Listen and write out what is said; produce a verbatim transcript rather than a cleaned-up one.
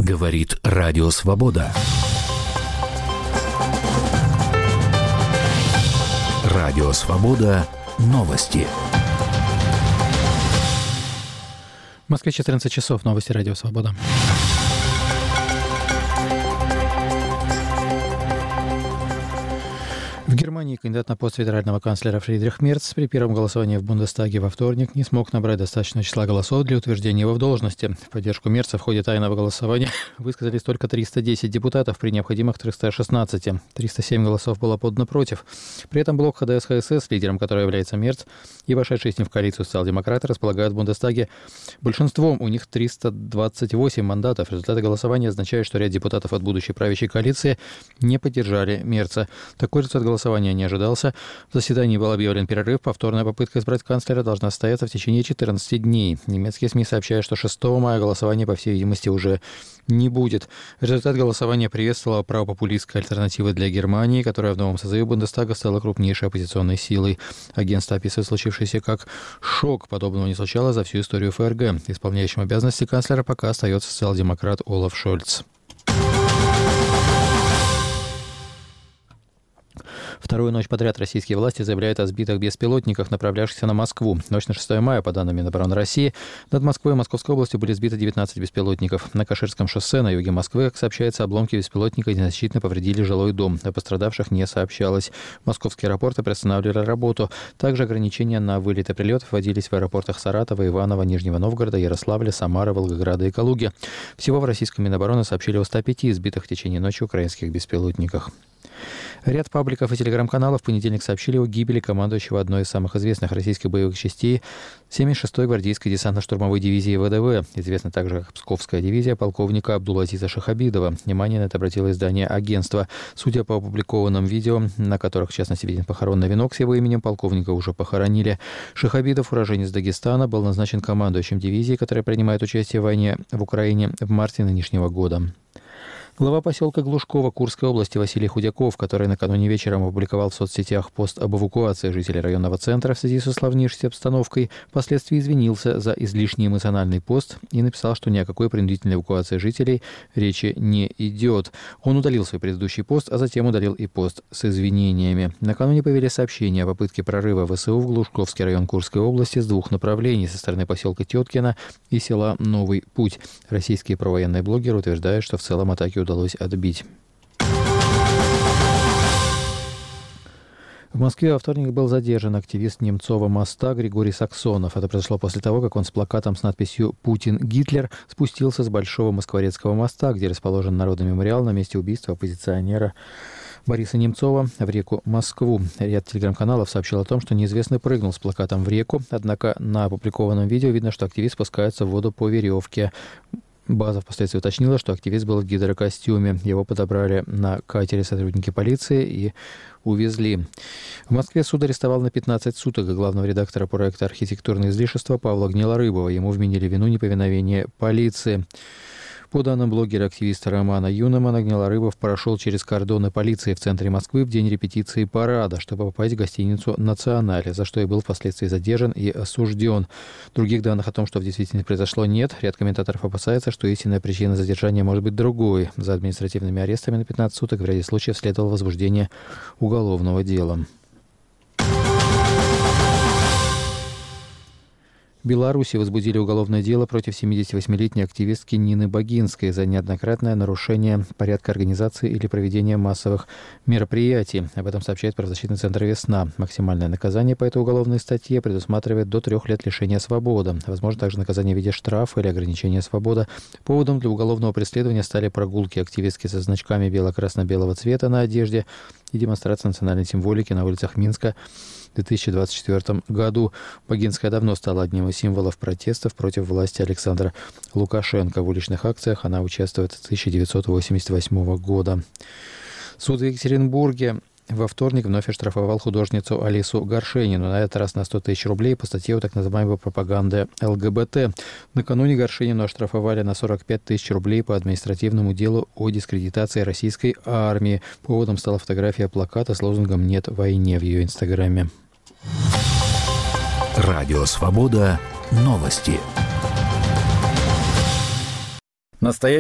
Говорит Радио Свобода. Радио Свобода. Новости. В Москве четырнадцать часов. Новости Радио Свобода. В Германии кандидат на пост федерального канцлера Фридрих Мерц при первом голосовании в Бундестаге во вторник не смог набрать достаточное числа голосов для утверждения его в должности. В поддержку Мерца в ходе тайного голосования высказались только триста десять депутатов при необходимых триста шестнадцати. триста семь голосов было подано против. При этом блок ХДС-ХСС, лидером которого является Мерц, и вошедшие с ним в коалицию социал-демократы располагают в Бундестаге большинством. У них триста двадцать восемь мандатов. Результаты голосования означают, что ряд депутатов от будущей правящей коалиции не поддержали Мерца. Такой результат голосования не ожидался. В заседании был объявлен перерыв. Повторная попытка избрать канцлера должна состояться в течение четырнадцати дней. Немецкие СМИ сообщают, что шестого мая голосования, по всей видимости, уже не будет. Результат голосования приветствовала правопопулистская альтернатива для Германии, которая в новом созыве Бундестага стала крупнейшей оппозиционной силой. Агентство описывает случившееся как шок. Подобного не случалось за всю историю ФРГ. Исполняющим обязанности канцлера пока остается социал-демократ Олаф Шольц. Вторую ночь подряд российские власти заявляют о сбитых беспилотниках, направлявшихся на Москву. Ночь на шестое мая, по данным Минобороны России, над Москвой и Московской областью были сбиты девятнадцать беспилотников. На Каширском шоссе на юге Москвы, как сообщается, обломки беспилотника незначительно повредили жилой дом. О пострадавших не сообщалось. Московские аэропорты приостанавливали работу. Также ограничения на вылет и прилет вводились в аэропортах Саратова, Иваново, Нижнего Новгорода, Ярославля, Самары, Волгограда и Калуги. Всего в российском Минобороны сообщили о ста пяти сбитых в течение ночи украинских беспилотниках. Ряд пабликов и телеграм-каналов в понедельник сообщили о гибели командующего одной из самых известных российских боевых частей семьдесят шестой гвардейской десантно-штурмовой дивизии ВДВ, известной также как Псковская дивизия полковника Абдулазиза Шахабидова. Внимание на это обратило издание агентства. Судя по опубликованным видео, на которых, в частности, виден похоронный венок с его именем, полковника уже похоронили. Шахабидов, уроженец Дагестана, был назначен командующим дивизии, которая принимает участие в войне в Украине в марте нынешнего года. Глава поселка Глушково Курской области Василий Худяков, который накануне вечером опубликовал в соцсетях пост об эвакуации жителей районного центра в связи с усложнившейся обстановкой, впоследствии извинился за излишне эмоциональный пост и написал, что ни о какой принудительной эвакуации жителей речи не идет. Он удалил свой предыдущий пост, а затем удалил и пост с извинениями. Накануне появились сообщения о попытке прорыва ВСУ в Глушковский район Курской области с двух направлений, со стороны поселка Теткино и села Новый Путь. Российские провоенные блогеры утверждают, что в целом атаки удалось отбить. В Москве во вторник был задержан активист Немцова моста Григорий Саксонов. Это произошло после того, как он с плакатом с надписью «Путин Гитлер» спустился с Большого Москворецкого моста, где расположен народный мемориал, на месте убийства оппозиционера Бориса Немцова в реку Москву. Ряд телеграм-каналов сообщил о том, что неизвестный прыгнул с плакатом в реку, однако на опубликованном видео видно, что активист спускается в воду по веревке. База впоследствии уточнила, что активист был в гидрокостюме. Его подобрали на катере сотрудники полиции и увезли. В Москве суд арестовал на пятнадцать суток главного редактора проекта «Архитектурные излишества» Павла Гнилорыбова. Ему вменили вину неповиновения полиции. По данным блогера-активиста Романа Юнемана, Гнилорыбов прошел через кордоны полиции в центре Москвы в день репетиции парада, чтобы попасть в гостиницу «Национале», за что и был впоследствии задержан и осужден. Других данных о том, что в действительности произошло, нет. Ряд комментаторов опасается, что истинная причина задержания может быть другой. За административными арестами на пятнадцать суток в ряде случаев следовало возбуждение уголовного дела. В Беларуси возбудили уголовное дело против семидесятивосьмилетней активистки Нины Богинской за неоднократное нарушение порядка организации или проведения массовых мероприятий. Об этом сообщает правозащитный центр «Весна». Максимальное наказание по этой уголовной статье предусматривает до трех лет лишения свободы. Возможно также наказание в виде штрафа или ограничения свободы. Поводом для уголовного преследования стали прогулки активистки со значками бело-красно-белого цвета на одежде и демонстрация национальной символики на улицах Минска в две тысячи двадцать четвёртом году. Богинская давно стала одним из символов протестов против власти Александра Лукашенко. В уличных акциях она участвует с тысяча девятьсот восемьдесят восьмого года. Суд в Екатеринбурге во вторник вновь оштрафовал художницу Алису Горшенину, на этот раз на сто тысяч рублей по статье о так называемой пропаганде ЛГБТ. Накануне Горшенину оштрафовали на сорок пять тысяч рублей по административному делу о дискредитации российской армии. Поводом стала фотография плаката с лозунгом «Нет войне» в ее инстаграме. Радио Свобода. Новости. Настоящий